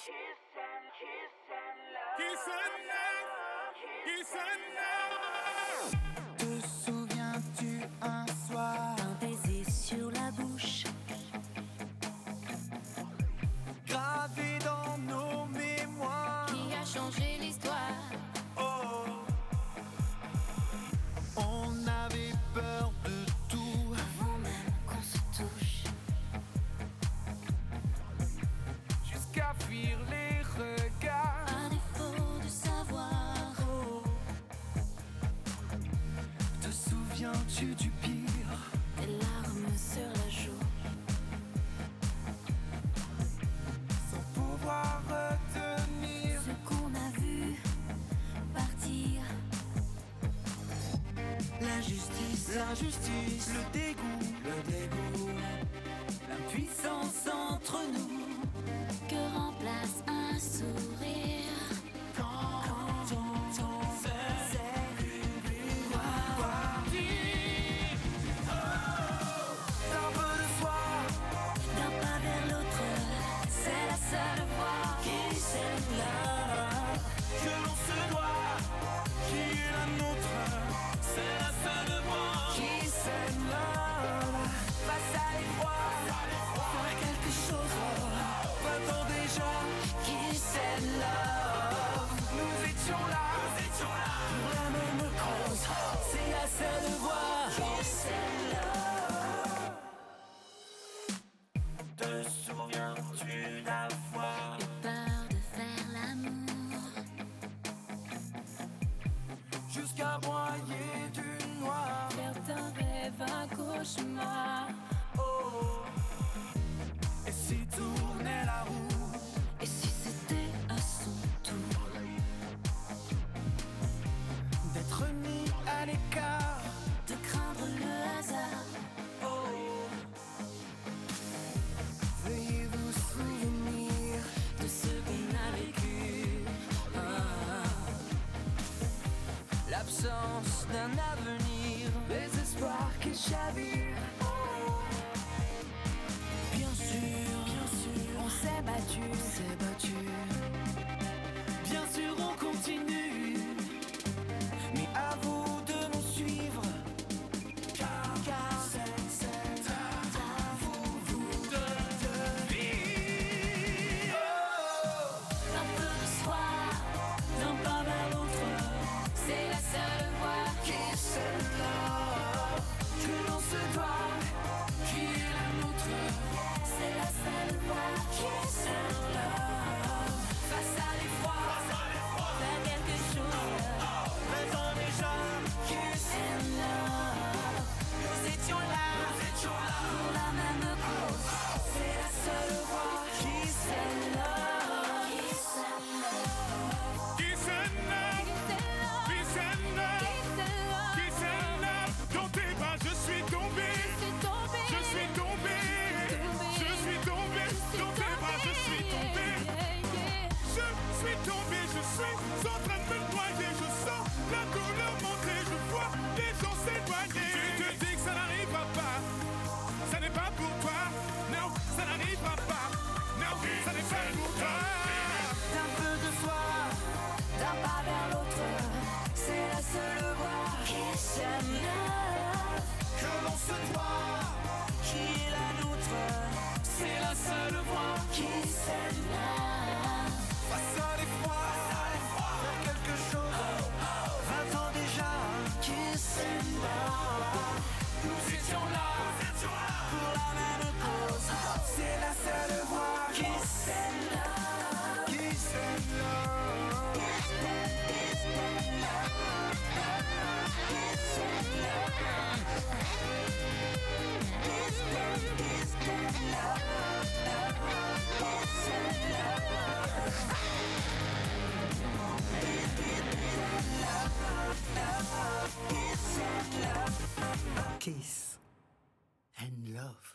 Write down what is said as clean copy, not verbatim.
Te souviens-tu un soir, un baiser sur la bouche, gravé dans nos mémoires, qui a changé l'histoire? oh. On avait peur de tout, Avant même qu'on se touche, jusqu'à fuir les regards. à défaut de savoir. Oh. Te souviens-tu du pire, Des larmes sur la joue, sans pouvoir retenir ce qu'on a vu partir. l'injustice, le dégoût, l'impuissance entre nous. Que remplace un sourire? Quand on s'est parti, d'un peu de soi, D'un pas vers l'autre, c'est la seule voie qui s'élève. que l'on se doit, qui est la nôtre, c'est la seule voie qui s'élève. Face à l'effroi, faire quelque chose, va-t'en déjà, Qui s'élève. nous étions là, pour la même cause, c'est la seule voie Qui s'élève. Te souviens-tu la fois J'ai peur de faire l'amour, jusqu'à broyer du noir? faire d'un rêve un cauchemar. Oh. Et si tournait la roue, Et si c'était à son tour d'être mis à l'écart? de craindre le hasard? Oh. Veuillez vous souvenir De ce qu'on a vécu. l'absence d'un avenir, les espoirs qui chavirent. Oh. Bien sûr, On s'est battu, bien sûr on continue, mais à vous de nous suivre, car c'est à vous de vivre. Oh. d'un peu de soi, d'un pas vers l'autre, c'est la seule voie Qui s'élève, que l'on se doit, qui est la nôtre, c'est la seule voie qui s'élève. face à l'effroi, Faire quelque chose, maintenant déjà, qui s'élève. nous étions là, Pour la même cause, c'est la seule voie qui s'élève. qui s'élève. Qui s'élève, qui s'élève, qui s'élève. Dans tes bras je suis tombé, je suis tombé, je suis tombé. Dans tes bras je suis tombé, je suis tombé, je suis en train de me noyer. Je sens la douleur monter, je vois les gens s'éloigner. Tu te dis que ça n'arrivera pas, ça n'est pas pour toi. Non, ça n'arrivera pas, non, ça n'est pas pour toi. D'un peu de foi, D'un pas vers l'autre, c'est la seule voie qui s'élève. que l'on se doit, qui est la nôtre, c'est la seule voie Qui s'élève. face à l'effroi, faire quelque chose, 20 ans déjà, Qui s'élève. nous étions là, pour la même cause, c'est la seule voie qui Qui s'élève.